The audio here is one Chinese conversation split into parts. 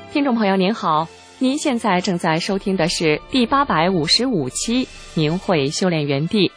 听众朋友您好，您现在正在收听的是第855期明慧修炼园地。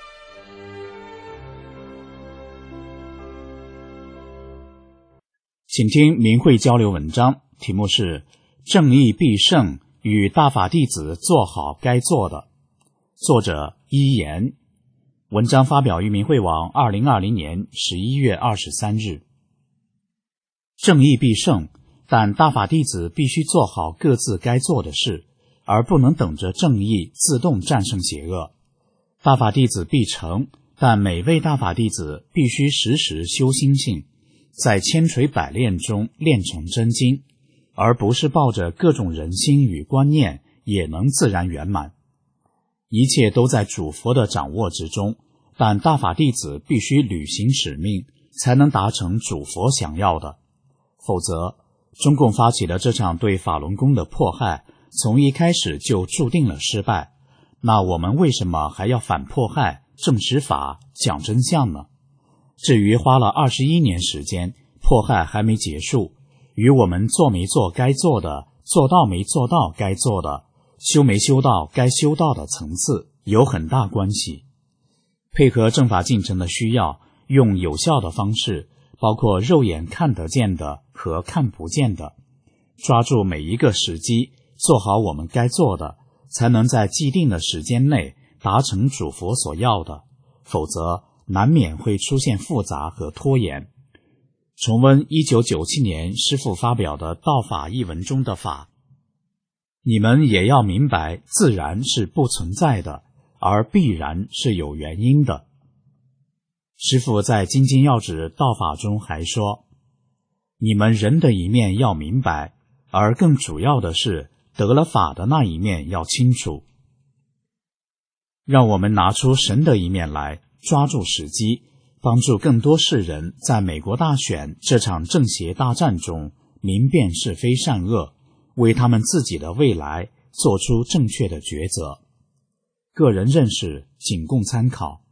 请听明慧交流文章，题目是正义必胜与大法弟子做好该做的，作者一言。文章发表于明慧网2020年11月23日。正义必胜，但大法弟子必须做好各自该做的事，而不能等着正义自动战胜邪恶。大法弟子必成，但每位大法弟子必须时时修心性，在千锤百炼中炼成真经，而不是抱着各种人心与观念也能自然圆满。一切都在主佛的掌握之中，但大法弟子必须履行使命，才能达成主佛想要的。否则，中共发起的这场对法轮功的迫害，从一开始就注定了失败。那我们为什么还要反迫害、正实法、讲真相呢？至于花了21年时间，迫害还没结束，与我们做没做该做的，做到没做到该做的，修没修到该修到的层次有很大关系。配合正法进程的需要，用有效的方式，包括肉眼看得见的和看不见的，抓住每一个时机，做好我们该做的，才能在既定的时间内达成主佛所要的，否则难免会出现复杂和拖延。重温1997年师父发表的《道法》一文中的法，你们也要明白，自然是不存在的，而必然是有原因的。师父在《精进要旨道法》中还说，你们人的一面要明白，而更主要的是得了法的那一面要清楚。让我们拿出神的一面来，抓住时机，帮助更多世人在美国大选这场正邪大战中明辨是非善恶，为他们自己的未来做出正确的抉择。个人认识仅供参考。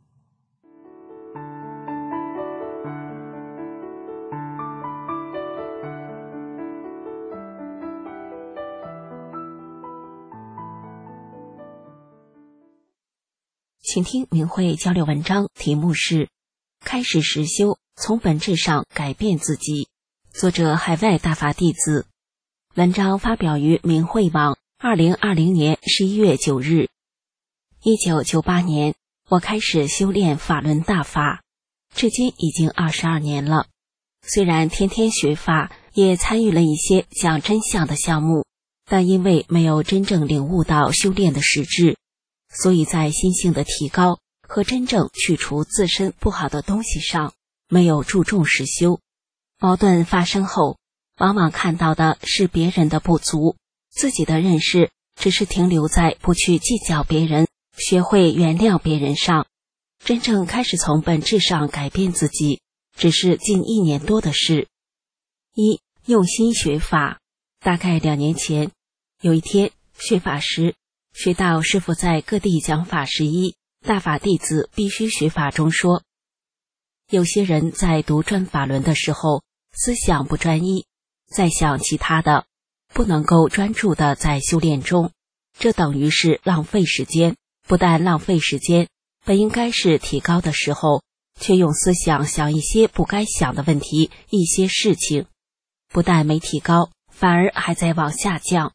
请听明慧交流文章，题目是开始实修，从本质上改变自己，作者海外大法弟子。文章发表于明慧网2020年11月9日。1998年，我开始修炼法轮大法，至今已经22年了。虽然天天学法，也参与了一些讲真相的项目，但因为没有真正领悟到修炼的实质，所以在心性的提高和真正去除自身不好的东西上没有注重实修。矛盾发生后，往往看到的是别人的不足，自己的认识只是停留在不去计较别人，学会原谅别人上。真正开始从本质上改变自己，只是近1年多的事。一、用心学法。大概2年前，有一天学法时，学到师父在各地讲法时大法弟子必须学法中说，有些人在读转法轮的时候，思想不专一，在想其他的，不能够专注的在修炼中，这等于是浪费时间。不但浪费时间，本应该是提高的时候，却用思想想一些不该想的问题，一些事情，不但没提高，反而还在往下降。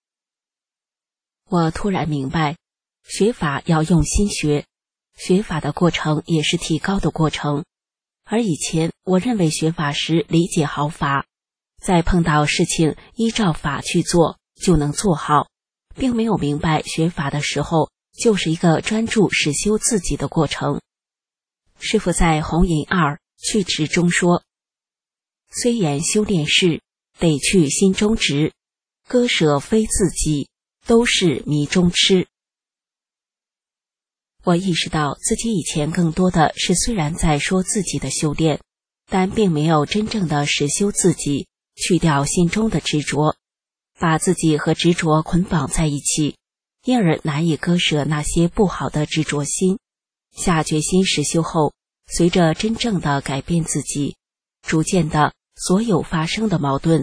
我突然明白，学法要用心学，学法的过程也是提高的过程。而以前我认为学法时理解好法，在碰到事情依照法去做就能做好，并没有明白学法的时候就是一个专注实修自己的过程。师父在弘引2去持中说，虽言修炼事，得去心中执，割舍非自己，都是迷中痴。我意识到自己以前更多的是虽然在说自己的修炼，但并没有真正的实修自己，去掉心中的执着，把自己和执着捆绑在一起，因而难以割舍那些不好的执着心。下决心实修后，随着真正的改变自己，逐渐的所有发生的矛盾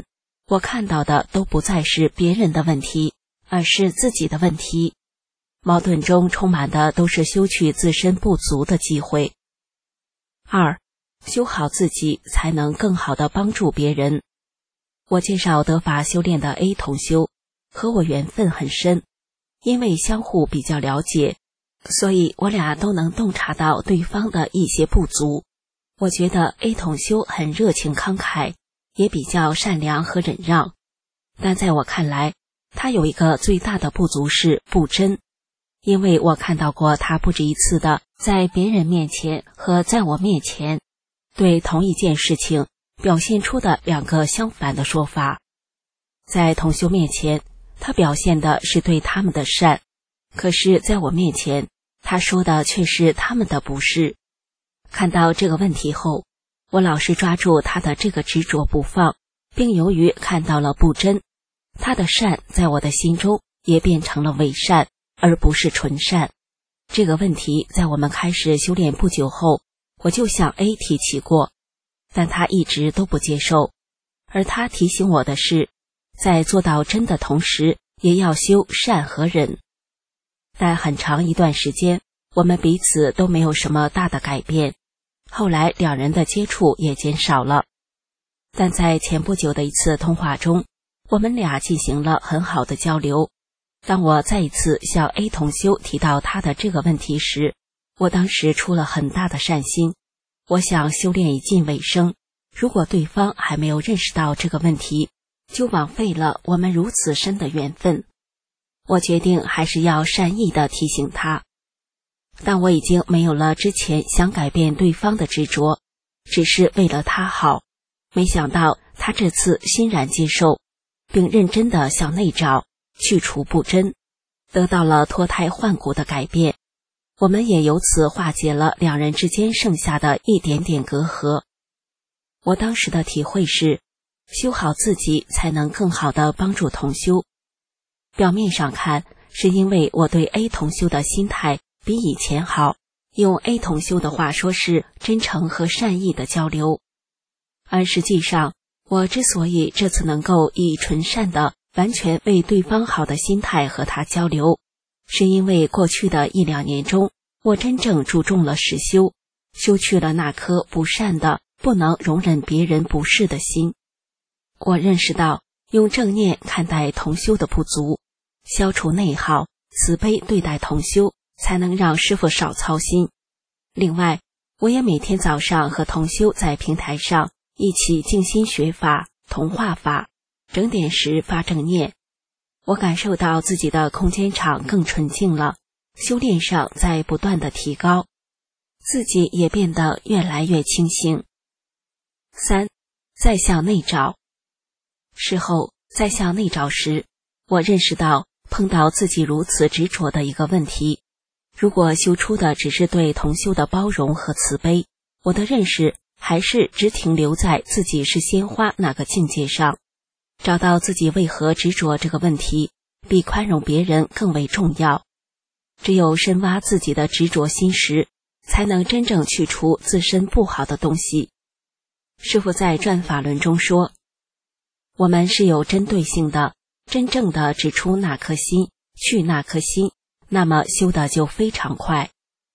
我看到的都不再是别人的问题，而是自己的问题。矛盾中充满的都是修去自身不足的机会。2. 修好自己，才能更好地帮助别人。我介绍得法修炼的 A 同修，和我缘分很深，因为相互比较了解，所以我俩都能洞察到对方的一些不足。我觉得 A 同修很热情慷慨，也比较善良和忍让，但在我看来，他有一个最大的不足是不真。因为我看到过他不止一次的在别人面前和在我面前对同一件事情表现出的两个相反的说法。在同修面前，他表现的是对他们的善，可是在我面前，他说的却是他们的不是。看到这个问题后，我老是抓住他的这个执着不放，并由于看到了不真，他的善在我的心中也变成了伪善，而不是纯善。这个问题在我们开始修炼不久后，我就向 A 提起过，但他一直都不接受。而他提醒我的是，在做到真的同时，也要修善和忍。但很长一段时间，我们彼此都没有什么大的改变，后来两人的接触也减少了。但在前不久的一次通话中，我们俩进行了很好的交流。当我再一次向 A 同修提到他的这个问题时，我当时出了很大的善心。我想修炼已近尾声，如果对方还没有认识到这个问题，就枉费了我们如此深的缘分。我决定还是要善意地提醒他。但我已经没有了之前想改变对方的执着，只是为了他好。没想到他这次欣然接受，并认真地向内找，去除不真，得到了脱胎换骨的改变。我们也由此化解了两人之间剩下的一点点隔阂。我当时的体会是，修好自己才能更好地帮助同修。表面上看，是因为我对 A 同修的心态比以前好，用 A 同修的话说是真诚和善意的交流。而实际上，我之所以这次能够以纯善的完全为对方好的心态和他交流，是因为过去的1-2年中，我真正注重了实修，修去了那颗不善的、不能容忍别人不是的心。我认识到，用正念看待同修的不足，消除内耗，慈悲对待同修，才能让师父少操心。另外，我也每天早上和同修在平台上一起静心学法、同化法，整点时发正念。我感受到自己的空间场更纯净了，修炼上在不断的提高，自己也变得越来越清醒。3. 再向内找。事后再向内找时，我认识到碰到自己如此执着的一个问题。如果修出的只是对同修的包容和慈悲，我的认识还是只停留在自己是鲜花那个境界上。找到自己为何执着这个问题，比宽容别人更为重要。只有深挖自己的执着心时，才能真正去除自身不好的东西。师父在转法轮中说，我们是有针对性的，真正的指出那颗心，去那颗心，那么修的就非常快。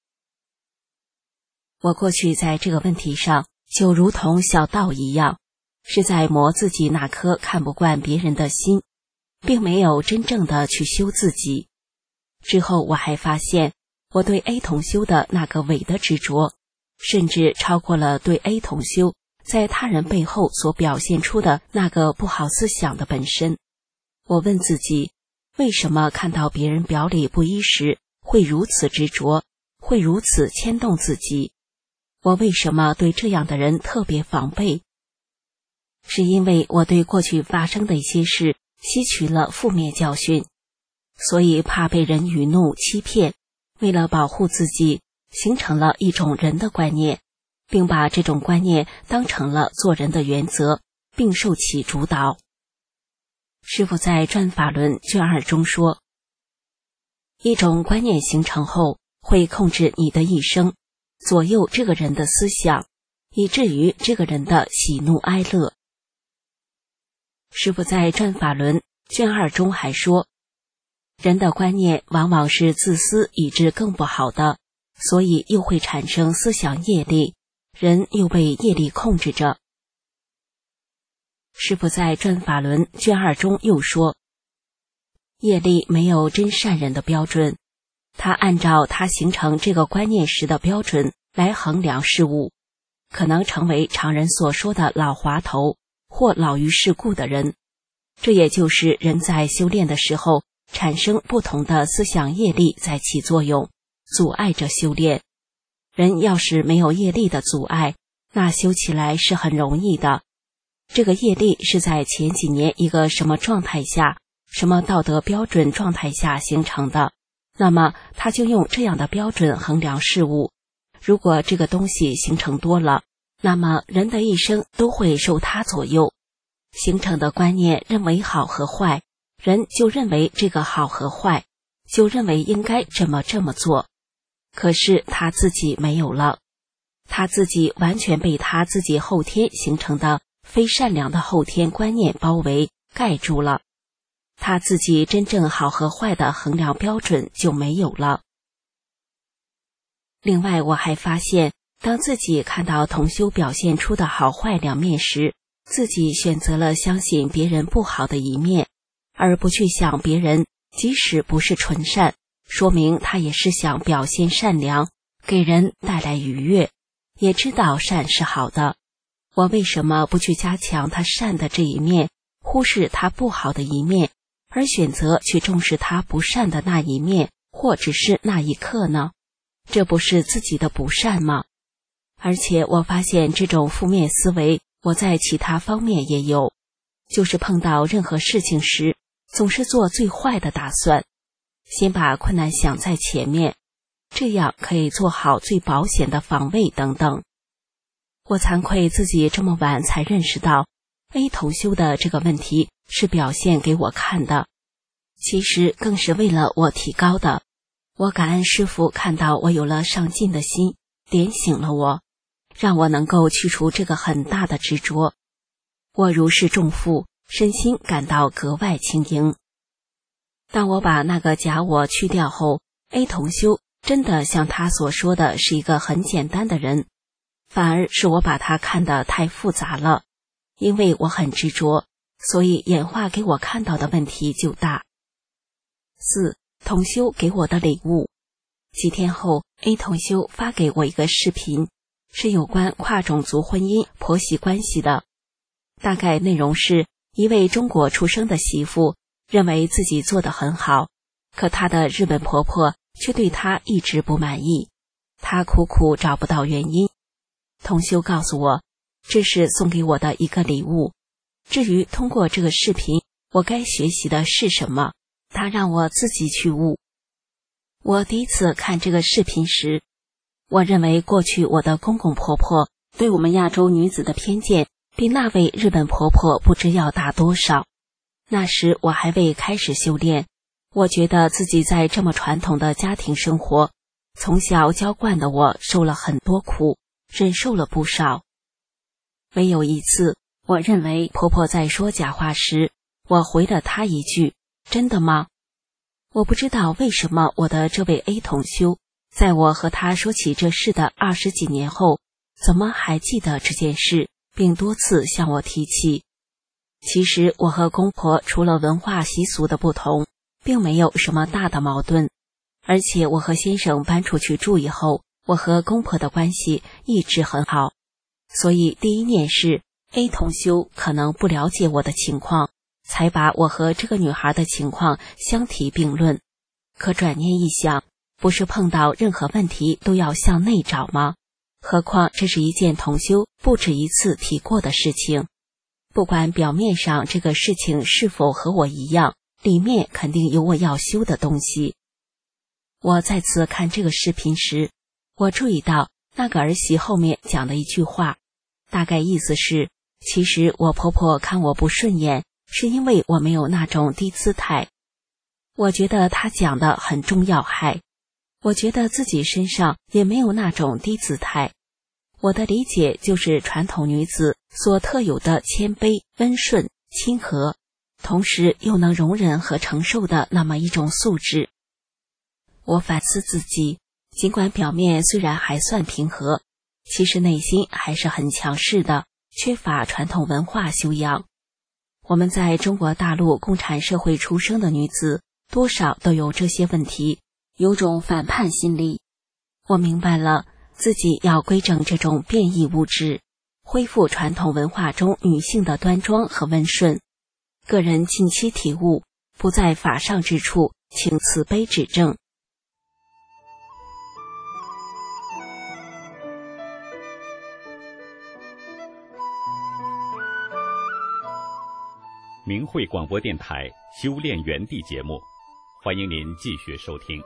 我过去在这个问题上就如同小道一样，是在磨自己那颗看不惯别人的心，并没有真正的去修自己。之后我还发现，我对 A 同修的那个伪的执着，甚至超过了对 A 同修在他人背后所表现出的那个不好思想的本身。我问自己，为什么看到别人表里不一时会如此执着，会如此牵动自己？我为什么对这样的人特别防备？是因为我对过去发生的一些事吸取了负面教训，所以怕被人愚弄欺骗，为了保护自己，形成了一种人的观念，并把这种观念当成了做人的原则，并受其主导。师父在转法轮卷2中说，一种观念形成后，会控制你的一生，左右这个人的思想，以至于这个人的喜怒哀乐。 师父在《转法轮》卷2中还说，人的观念往往是自私以致更不好的，所以又会产生思想业力，人又被业力控制着。师父在《转法轮》卷2中又说，业力没有真善人的标准，他按照他形成这个观念时的标准来衡量事物，可能成为常人所说的老滑头或老于世故的人。这也就是人在修炼的时候产生不同的思想业力在起作用，阻碍着修炼。人要是没有业力的阻碍，那修起来是很容易的。这个业力是在前几年一个什么状态下，什么道德标准状态下形成的，那么他就用这样的标准衡量事物。如果这个东西形成多了，那么人的一生都会受它左右。形成的观念认为好和坏，人就认为这个好和坏，就认为应该这么做。可是他自己没有了，他自己完全被他自己后天形成的非善良的后天观念包围盖住了，他自己真正好和坏的衡量标准就没有了。另外我还发现，当自己看到同修表现出的好坏两面时，自己选择了相信别人不好的一面，而不去想别人即使不是纯善，说明他也是想表现善良，给人带来愉悦，也知道善是好的。我为什么不去加强他善的这一面，忽视他不好的一面，而选择去重视他不善的那一面，或只是那一刻呢？这不是自己的不善吗？而且我发现这种负面思维我在其他方面也有，就是碰到任何事情时总是做最坏的打算，先把困难想在前面，这样可以做好最保险的防卫等等。我惭愧自己这么晚才认识到 A 同修的这个问题是表现给我看的，其实更是为了我提高的。我感恩师父看到我有了上进的心，点醒了我，让我能够去除这个很大的执着。我如释重负，身心感到格外轻盈。当我把那个假我去掉后， A 同修真的像他所说的是一个很简单的人，反而是我把他看得太复杂了，因为我很执着，所以演化给我看到的问题就大。4. 同修给我的礼物。几天后 A 同修发给我一个视频，是有关跨种族婚姻婆媳关系的。大概内容是一位中国出生的媳妇认为自己做得很好，可她的日本婆婆却对她一直不满意，她苦苦找不到原因。同修告诉我，这是送给我的一个礼物。至于通过这个视频我该学习的是什么，他让我自己去悟。我第一次看这个视频时，我认为过去我的公公婆婆对我们亚洲女子的偏见比那位日本婆婆不知要大多少。那时我还未开始修炼，我觉得自己在这么传统的家庭生活，从小娇惯的我受了很多苦，忍受了不少。唯有一次，我认为婆婆在说假话时，我回了她一句，真的吗？我不知道为什么我的这位 A 同修，在我和他说起这事的20几年后，怎么还记得这件事，并多次向我提起。其实我和公婆除了文化习俗的不同，并没有什么大的矛盾，而且我和先生搬出去住以后，我和公婆的关系一直很好。所以第一念是 A 同修可能不了解我的情况，才把我和这个女孩的情况相提并论。可转念一想，不是碰到任何问题都要向内找吗？何况这是一件同修不止一次提过的事情。不管表面上这个事情是否和我一样，里面肯定有我要修的东西。我再次看这个视频时，我注意到那个儿媳后面讲的一句话，大概意思是，其实我婆婆看我不顺眼，是因为我没有那种低姿态。我觉得她讲的很中要害，我觉得自己身上也没有那种低姿态。我的理解就是传统女子所特有的谦卑、温顺、 亲和，同时又能容忍和承受的那么一种素质。我反思自己，尽管表面虽然还算平和，其实内心还是很强势的，缺乏传统文化修养。我们在中国大陆共产社会出生的女子，多少都有这些问题，有种反叛心理。我明白了，自己要规正这种变异物质，恢复传统文化中女性的端庄和温顺。个人近期体悟，不在法上之处，请慈悲指正。 明慧广播电台修炼园地节目，欢迎您继续收听。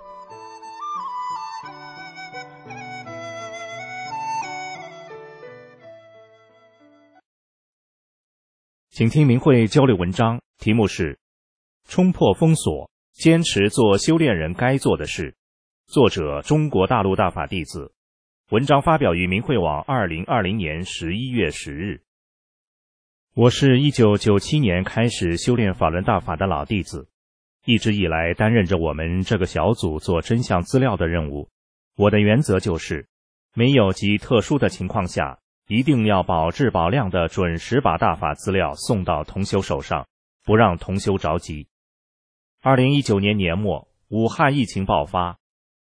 请听明慧交流文章，题目是冲破封锁，坚持做修炼人该做的事，作者中国大陆大法弟子。文章发表于明慧网2020年11月10日。我是1997年开始修炼法轮大法的老弟子，一直以来担任着我们这个小组做真相资料的任务。我的原则就是，没有极特殊的情况下，一定要保质保量的准时把大法资料送到同修手上，不让同修着急。2019年年末，武汉疫情爆发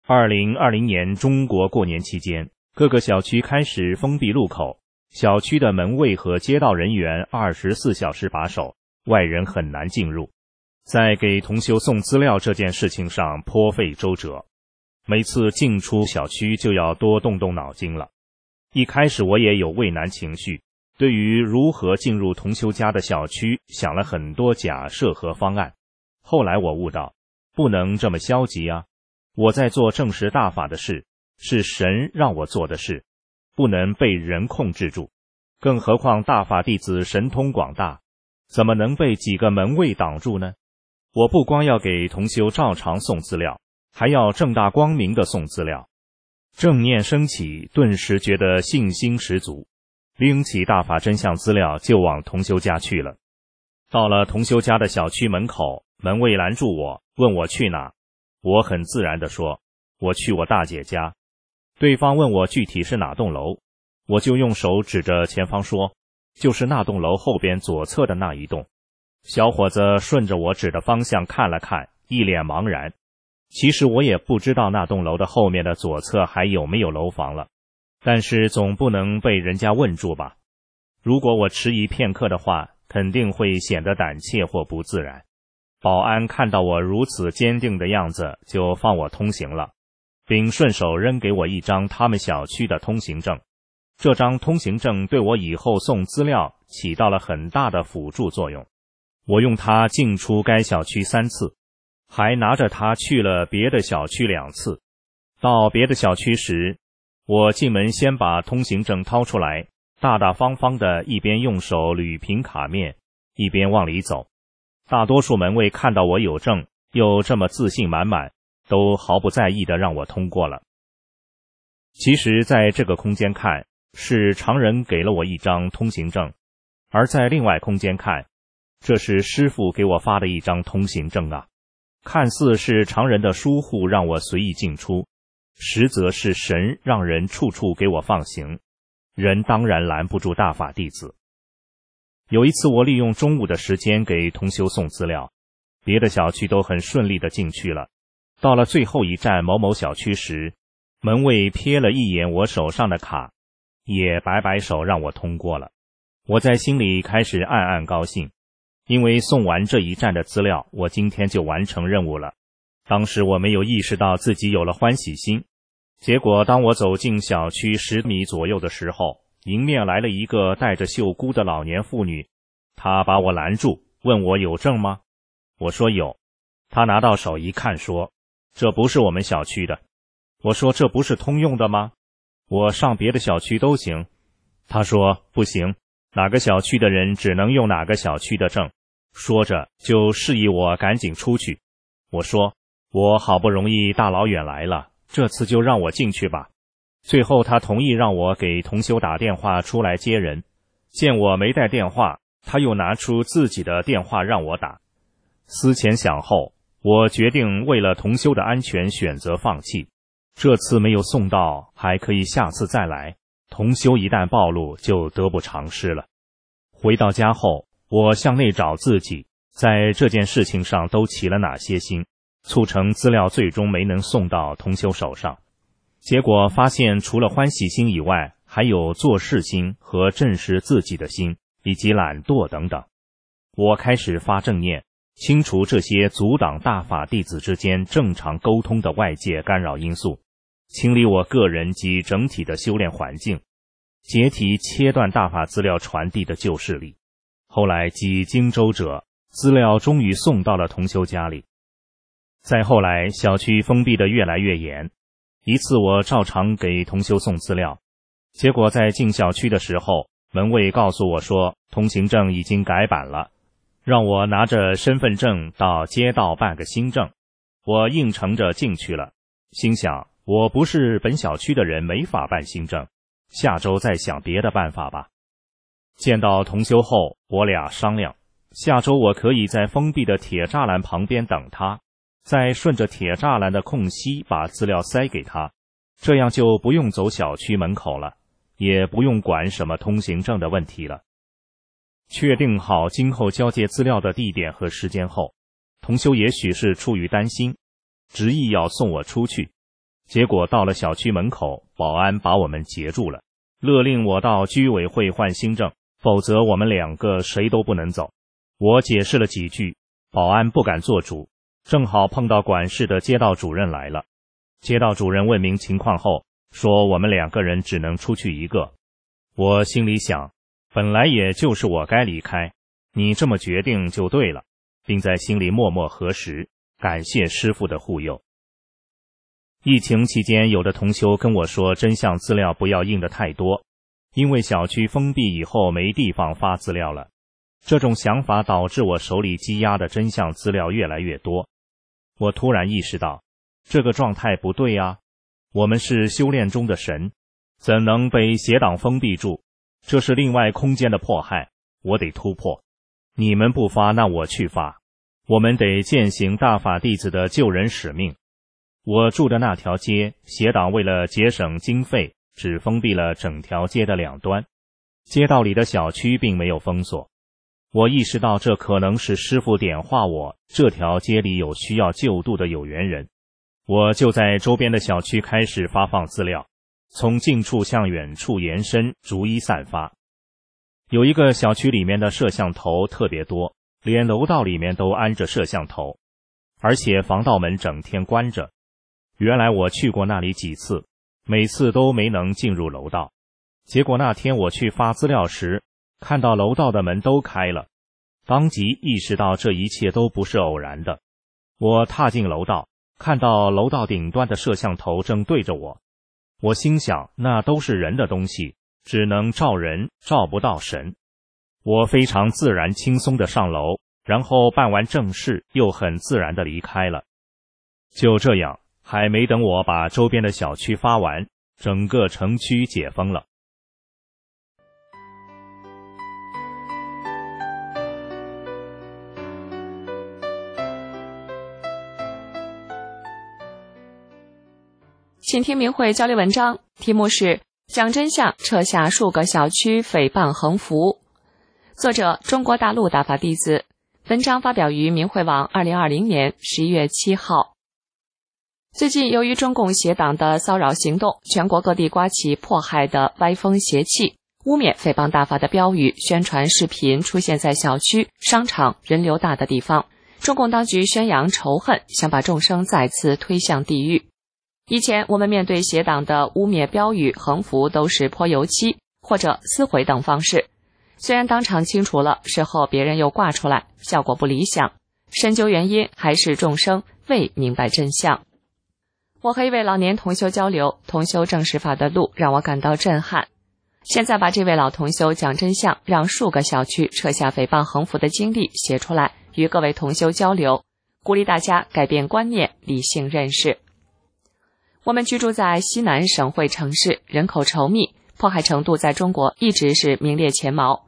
，2020年中国过年期间，各个小区开始封闭路口，小区的门卫和街道人员24小时把守，外人很难进入。在给同修送资料这件事情上颇费周折，每次进出小区就要多动动脑筋了。一开始我也有畏难情绪，对于如何进入同修家的小区想了很多假设和方案。后来我悟到，不能这么消极啊！我在做正实大法的事，是神让我做的事，不能被人控制住。更何况大法弟子神通广大，怎么能被几个门卫挡住呢？我不光要给同修照常送资料，还要正大光明的送资料。正念升起，顿时觉得信心十足，拎起大法真相资料就往同修家去了。到了同修家的小区门口，门卫拦住我，问我去哪。我很自然地说，我去我大姐家。对方问我具体是哪栋楼，我就用手指着前方说，就是那栋楼后边左侧的那一栋。小伙子顺着我指的方向看了看，一脸茫然。其实我也不知道那栋楼的后面的左侧还有没有楼房了，但是总不能被人家问住吧。如果我迟疑片刻的话，肯定会显得胆怯或不自然。保安看到我如此坚定的样子，就放我通行了，并顺手扔给我一张他们小区的通行证。这张通行证对我以后送资料起到了很大的辅助作用。我用它进出该小区3次，还拿着它去了别的小区2次。到别的小区时，我进门先把通行证掏出来，大大方方的一边用手捋平卡面，一边往里走。大多数门卫看到我有证，又这么自信满满，都毫不在意的让我通过了。其实在这个空间看，是常人给了我一张通行证，而在另外空间看，这是师父给我发的一张通行证啊。看似是常人的疏忽让我随意进出，实则是神让人处处给我放行，人当然拦不住大法弟子。有一次我利用中午的时间给同修送资料，别的小区都很顺利的进去了。到了最后一站某某小区时，门卫瞥了一眼我手上的卡，也摆摆手让我通过了。我在心里开始暗暗高兴，因为送完这一站的资料，我今天就完成任务了。当时我没有意识到自己有了欢喜心，结果当我走进小区10米左右的时候，迎面来了一个带着袖箍的老年妇女，她把我拦住，问我有证吗？我说有。她拿到手一看说，这不是我们小区的。我说这不是通用的吗？我上别的小区都行。她说不行，哪个小区的人只能用哪个小区的证。说着就示意我赶紧出去。我说我好不容易大老远来了，这次就让我进去吧。最后他同意让我给同修打电话出来接人，见我没带电话， 他又拿出自己的电话让我打。思前想后，我决定为了同修的安全选择放弃。这次没有送到，还可以下次再来。同修一旦暴露，就得不偿失了。回到家后，我向内找自己在这件事情上都起了哪些心，促成资料最终没能送到同修手上。结果发现除了欢喜心以外，还有做事心和证实自己的心，以及懒惰等等。我开始发正念，清除这些阻挡大法弟子之间正常沟通的外界干扰因素，清理我个人及整体的修炼环境，解体切断大法资料传递的旧势力。后来几经周折，资料终于送到了同修家里。再后来，小区封闭的越来越严。一次我照常给同修送资料，结果在进小区的时候，门卫告诉我说通行证已经改版了，让我拿着身份证到街道办个新证。我应承着进去了，心想我不是本小区的人，没法办新证，下周再想别的办法吧。见到同修后，我俩商量，下周我可以在封闭的铁栅栏旁边等他，再顺着铁栅栏的空隙把资料塞给他，这样就不用走小区门口了，也不用管什么通行证的问题了。确定好今后交接资料的地点和时间后，同修也许是出于担心，执意要送我出去。结果到了小区门口，保安把我们截住了，勒令我到居委会换新证，否则我们两个谁都不能走。我解释了几句，保安不敢做主。正好碰到管事的街道主任来了，街道主任问明情况后，说我们两个人只能出去一个。我心里想，本来也就是我该离开，你这么决定就对了，并在心里默默核实，感谢师父的护佑。疫情期间，有的同修跟我说真相资料不要印得太多，因为小区封闭以后没地方发资料了。这种想法导致我手里积压的真相资料越来越多。我突然意识到，这个状态不对啊！我们是修炼中的神，怎能被邪党封闭住？这是另外空间的迫害，我得突破。你们不发，那我去发。我们得践行大法弟子的救人使命。我住的那条街，邪党为了节省经费，只封闭了整条街的两端，街道里的小区并没有封锁。我意识到这可能是师父点化我，这条街里有需要救度的有缘人。我就在周边的小区开始发放资料，从近处向远处延伸，逐一散发。有一个小区里面的摄像头特别多，连楼道里面都安着摄像头，而且防盗门整天关着。原来我去过那里几次，每次都没能进入楼道。结果那天我去发资料时，看到楼道的门都开了，当即意识到这一切都不是偶然的。我踏进楼道，看到楼道顶端的摄像头正对着我，我心想那都是人的东西，只能照人，照不到神。我非常自然轻松地上楼，然后办完正事，又很自然地离开了。就这样，还没等我把周边的小区发完，整个城区解封了。 请听明慧交流文章，题目是讲真相，撤下数个小区诽谤横幅。作者中国大陆大法弟子，文章发表于明慧网2020年11月7号。最近由于中共邪党的骚扰行动，全国各地刮起迫害的歪风邪气，污蔑诽谤大法的标语、宣传视频出现在小区、商场人流大的地方。中共当局宣扬仇恨，想把众生再次推向地狱。以前我们面对邪党的污蔑标语、横幅都是泼油漆或者撕毁等方式，虽然当场清除了，事后别人又挂出来，效果不理想。深究原因，还是众生未明白真相。我和一位老年同修交流，同修正实法的路让我感到震撼。现在把这位老同修讲真相，让数个小区撤下诽谤横幅的经历写出来，与各位同修交流，鼓励大家改变观念，理性认识。我们居住在西南省会城市，人口稠密，迫害程度在中国一直是名列前茅。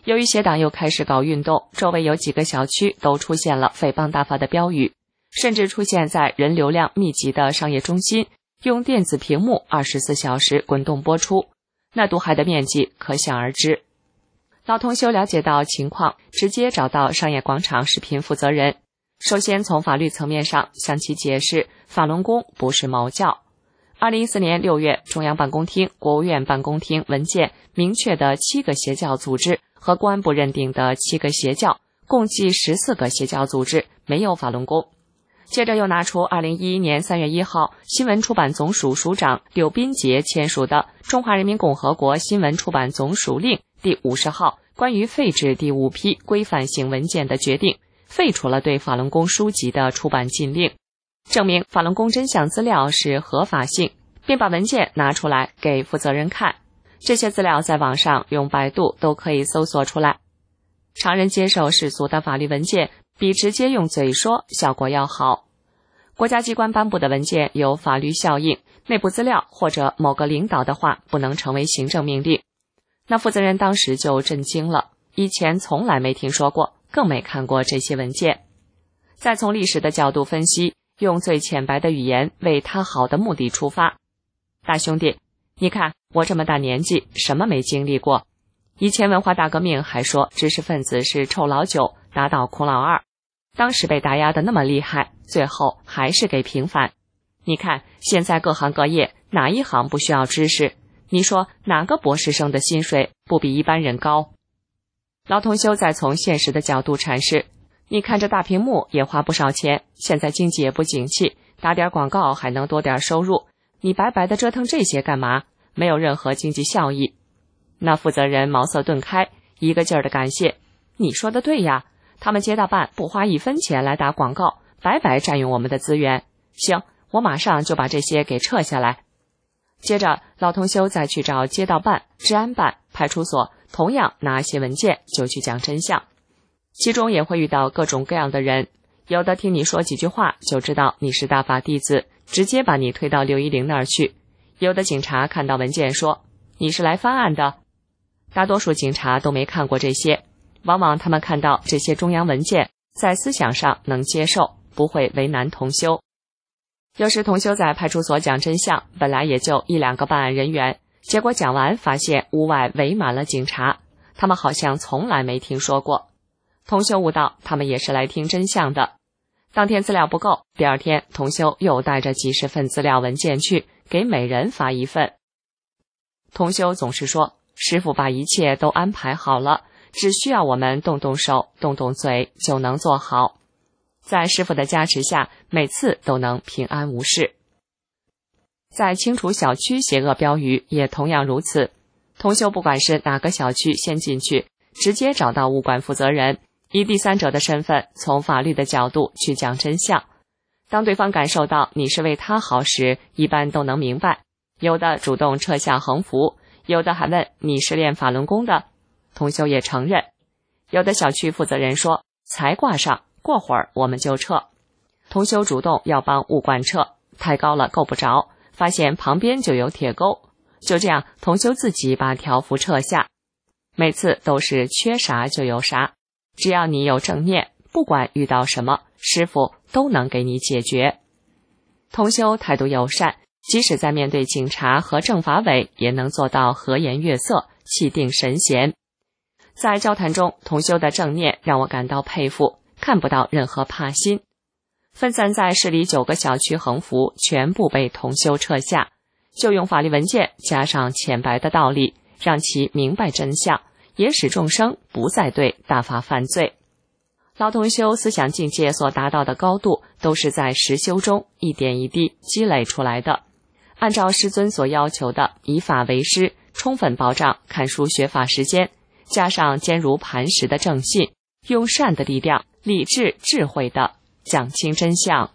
由于协党又开始搞运动，周围有几个小区都出现了诽谤大法的标语，甚至出现在人流量密集的商业中心，用电子屏幕24小时滚动播出，那毒害的面积可想而知。老同修了解到情况，直接找到商业广场视频负责人，首先从法律层面上向其解释法轮功不是某教。2014年6月，中央办公厅、国务院办公厅文件明确的7个邪教组织和公安部认定的7个邪教，共计14个邪教组织没有法轮功。接着又拿出2011年3月1号新闻出版总署署长柳斌杰签署的《中华人民共和国新闻出版总署令》第50号关于废止第5批规范性文件的决定，废除了对法轮功书籍的出版禁令，证明法轮功真相资料是合法性，并把文件拿出来给负责人看。这些资料在网上用百度都可以搜索出来。常人接受世俗的法律文件比直接用嘴说效果要好。国家机关颁布的文件有法律效应，内部资料或者某个领导的话不能成为行政命令。那负责人当时就震惊了，以前从来没听说过，更没看过这些文件。再从历史的角度分析，用最浅白的语言为他好的目的出发。大兄弟，你看我这么大年纪，什么没经历过？以前文化大革命还说知识分子是臭老九，打倒孔老二，当时被打压的那么厉害，最后还是给平反。你看现在各行各业哪一行不需要知识？你说哪个博士生的薪水不比一般人高？老同修再从现实的角度阐释，你看这大屏幕也花不少钱，现在经济也不景气，打点广告还能多点收入，你白白的折腾这些干嘛？没有任何经济效益。那负责人茅塞顿开，一个劲儿的感谢，你说的对呀，他们街道办不花1分钱来打广告，白白占用我们的资源。行，我马上就把这些给撤下来。接着老同修再去找街道办、治安办、派出所，同样拿些文件就去讲真相。其中也会遇到各种各样的人，有的听你说几句话就知道你是大法弟子，直接把你推到610那儿去。有的警察看到文件说你是来翻案的，大多数警察都没看过这些，往往他们看到这些中央文件，在思想上能接受，不会为难同修。有时同修在派出所讲真相，本来也就1、2个办案人员，结果讲完发现屋外围满了警察，他们好像从来没听说过。同修悟道，他们也是来听真相的。当天资料不够，第二天同修又带着几十份资料文件去，给每人发1份。同修总是说，师父把一切都安排好了，只需要我们动动手动动嘴就能做好。在师父的加持下，每次都能平安无事。在清除小区邪恶标语也同样如此，同修不管是哪个小区先进去，直接找到物管负责人，以第三者的身份从法律的角度去讲真相。当对方感受到你是为他好时，一般都能明白，有的主动撤下横幅，有的还问你是练法轮功的，同修也承认。有的小区负责人说才挂上，过会儿我们就撤。同修主动要帮物管撤，太高了够不着，发现旁边就有铁钩，就这样同修自己把条幅撤下。每次都是缺啥就有啥，只要你有正念，不管遇到什么，师父都能给你解决。同修态度友善，即使在面对警察和政法委，也能做到和颜悦色，气定神闲。在交谈中，同修的正念让我感到佩服，看不到任何怕心。分散在市里9个小区横幅全部被同修撤下，就用法律文件加上浅白的道理，让其明白真相，也使众生不再对大法犯罪。老同修思想境界所达到的高度，都是在实修中一点一滴积累出来的。按照师尊所要求的以法为师，充分保障看书学法时间，加上坚如磐石的正信，用善的力量、理智、智慧的讲清真相。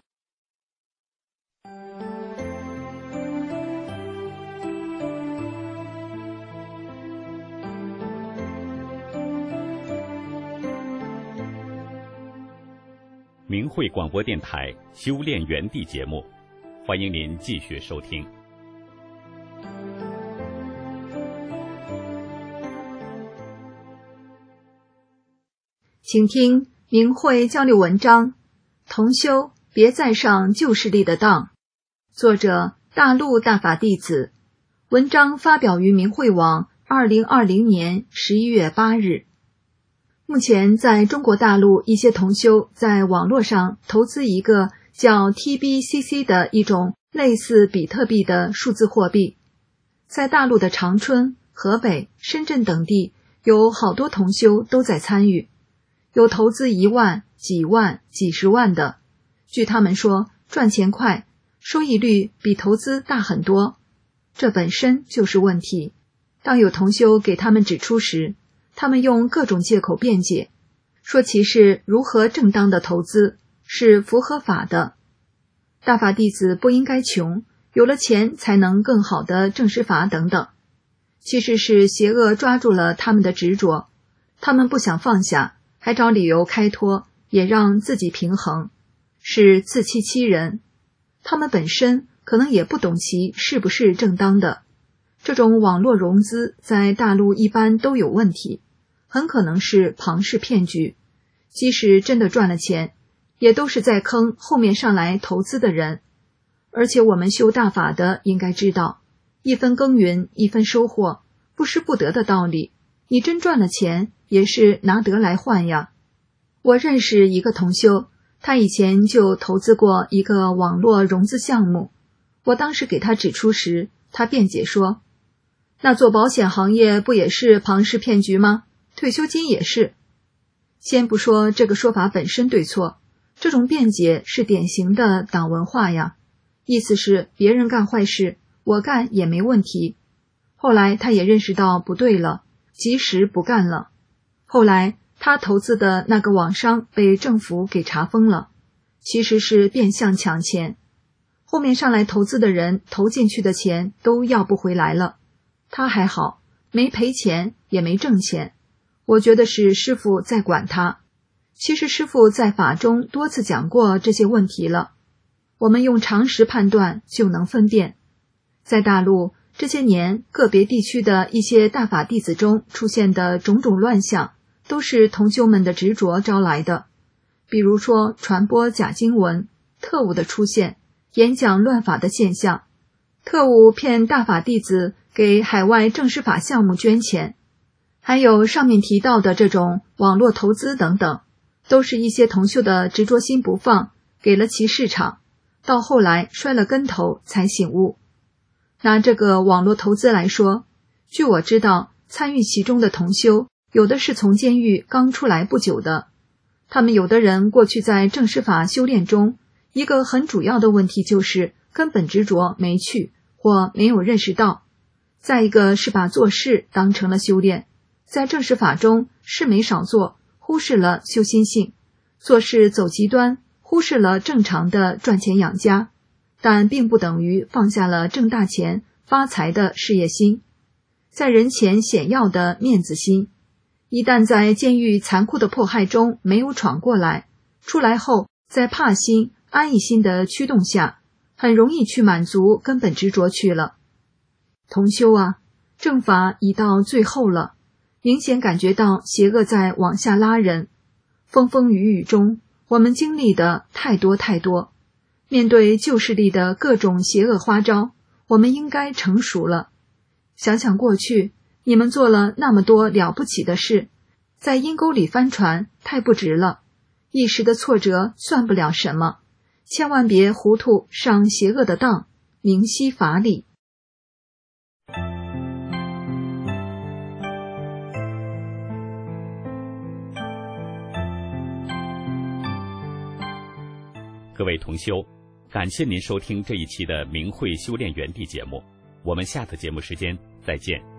明慧广播电台修炼园地节目，欢迎您继续收听。 请听明慧交流文章，同修别再上旧势力的当。作者大陆大法弟子，文章发表于明慧网2020年11月8日。目前在中国大陆，一些同修在网络上投资一个叫 TBCC 的一种类似比特币的数字货币。在大陆的长春、河北、深圳等地，有好多同修都在参与，有投资1万、几万、几十万的。据他们说，赚钱快，收益率比投资大很多，这本身就是问题。当有同修给他们指出时，他们用各种借口辩解，说其是如何正当的投资，是符合法的。大法弟子不应该穷，有了钱才能更好的证实法等等。其实是邪恶抓住了他们的执着，他们不想放下，还找理由开脱，也让自己平衡，是自欺欺人。他们本身可能也不懂其是不是正当的。这种网络融资在大陆一般都有问题，很可能是庞氏骗局，即使真的赚了钱，也都是在坑后面上来投资的人。而且我们修大法的应该知道，一分耕耘一分收获，不失不得的道理。你真赚了钱，也是拿得来换呀。我认识一个同修，他以前就投资过一个网络融资项目，我当时给他指出时，他辩解说，那做保险行业不也是庞氏骗局吗？退休金也是。先不说这个说法本身对错，这种辩解是典型的党文化呀，意思是别人干坏事，我干也没问题。后来他也认识到不对了，及时不干了。后来他投资的那个网商被政府给查封了，其实是变相抢钱。后面上来投资的人投进去的钱都要不回来了，他还好，没赔钱也没挣钱。我觉得是师父在管他。其实师父在法中多次讲过这些问题了，我们用常识判断就能分辨。在大陆这些年，个别地区的一些大法弟子中出现的种种乱象，都是同修们的执着招来的。比如说传播假经文、特务的出现、演讲乱法的现象，特务骗大法弟子给海外正式法项目捐钱，还有上面提到的这种网络投资等等，都是一些同修的执着心不放，给了其市场，到后来摔了跟头才醒悟。拿这个网络投资来说，据我知道，参与其中的同修，有的是从监狱刚出来不久的。他们有的人过去在正式法修炼中，一个很主要的问题就是根本执着没去，或没有认识到。再一个是把做事当成了修炼，在正式法中事没少做，忽视了修心性，做事走极端，忽视了正常的赚钱养家，但并不等于放下了挣大钱发财的事业心，在人前显耀的面子心。一旦在监狱残酷的迫害中没有闯过来，出来后在怕心、安逸心的驱动下，很容易去满足根本执着去了。同修啊，正法已到最后了，明显感觉到邪恶在往下拉人。风风雨雨中，我们经历的太多太多，面对旧势力的各种邪恶花招，我们应该成熟了。想想过去，你们做了那么多了不起的事，在阴沟里翻船，太不值了。一时的挫折算不了什么，千万别糊涂上邪恶的当，明晰法理。 各位同修，感谢您收听这一期的明慧修炼园地节目，我们下次节目时间再见。